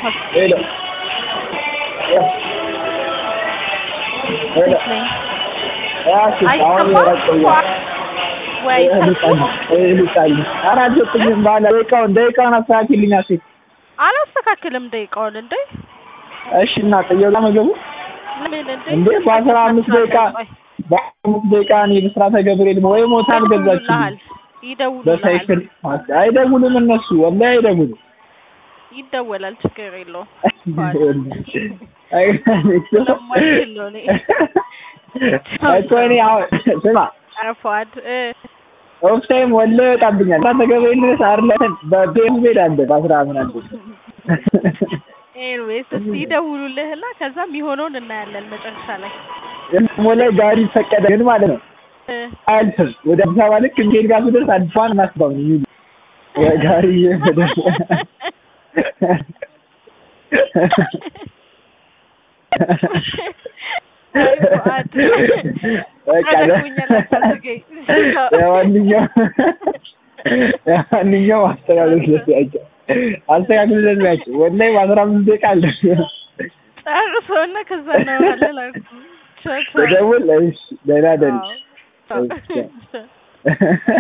ሄሎ ሄሎ አሁን ወይ ልጣል አራጆጥኝ ባለ ደቂቃውን አስተካክልኝ አሴት አላስተካክልም ደቂቃውን እንዴ እሺ እና ጠየው ለመገቡ እንዴ በ15 ደቂቃ እኔ በስራተ ገብርኤል ወይ ሞታል ገዛችኝ ይደውሉልሃል በሳይክል አይደውሉም እነሱ ወላሂ አይደውሉም ይደወላል ችግር የለውም አይቶኒ አሁን ስማ አረፋድ ኦፍታይም ወላሂ ወጣብኛል ታተገበይል ሳርለን በቤት አለ በ10 አንዱ ኤኒዌይስ ይደውሉልህና ከዛ የሚሆነውን እናያለን መጨረሻ ላይ ሞላይ ጋሪ ፈቀደ ግን ማለት ነው አልፈን ወደ አዲስ አበባ ልክ እንዴት ጋር ስደርስ አዲሷን ማስባው ነው ጋሪ ያንኛው አስተካክለናቸው ወላሂ 15 ደቂቃ አለ ጨርሰውና ከዛ ነው አለላኩ ደውል እሺ ደህና ደሪ